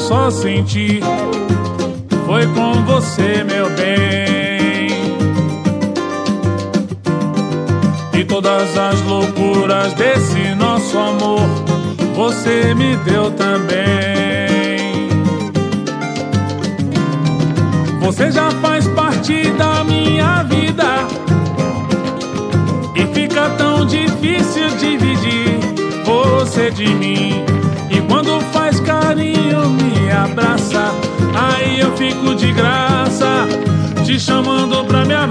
só senti foi com você, meu bem. E todas as loucuras desse nosso amor você me deu também. Você já faz parte da minha vida e fica tão difícil dividir você de mim. E quando faz carinho, me abraça, aí eu fico de graça, te chamando pra me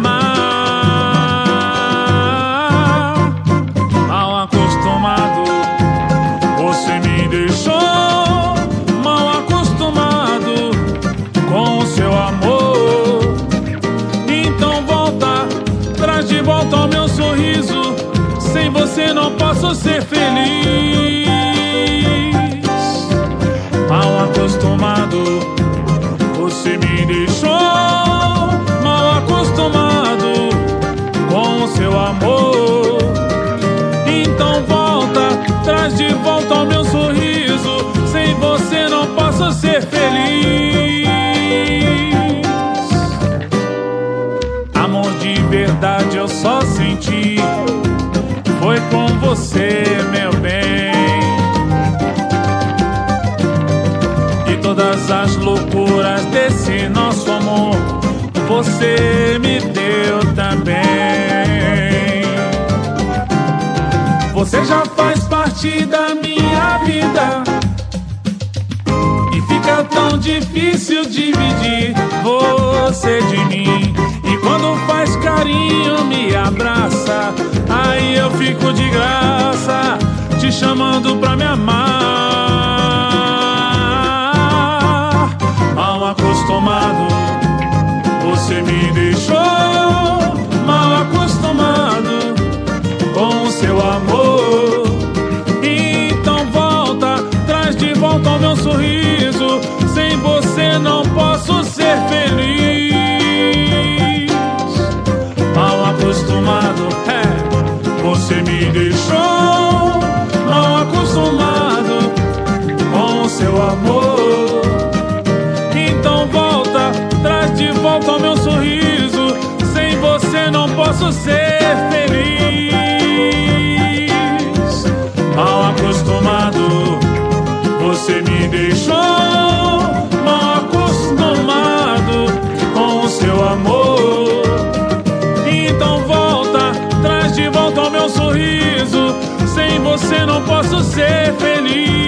amar. Mal acostumado, você me deixou mal acostumado com o seu amor. Então volta, traz de volta o meu sorriso. Sem você não posso ser feliz. Mal acostumado, você me deixou mal acostumado com o seu amor. Então volta, traz de volta o meu sorriso. Sem você não posso ser feliz. Amor de verdade eu só senti foi com você, meu bem. E todas as loucuras desse nosso amor você me deu também. Você já faz parte da minha vida e fica tão difícil dividir você de mim. E quando faz carinho, me abraça, aí eu fico de graça, te chamando pra me amar. Mal acostumado, você me deixou mal acostumado com o seu amor. Então volta, traz de volta o meu sorriso. Sem você não posso ser feliz. Mal acostumado, você me deixou mal acostumado com o seu amor. Então volta, traz de volta o meu sorriso. Sem você não posso ser feliz. Mal acostumado, você me deixou mal acostumado com o seu amor. Então volta, traz de volta o meu sorriso. Sem você não posso ser feliz.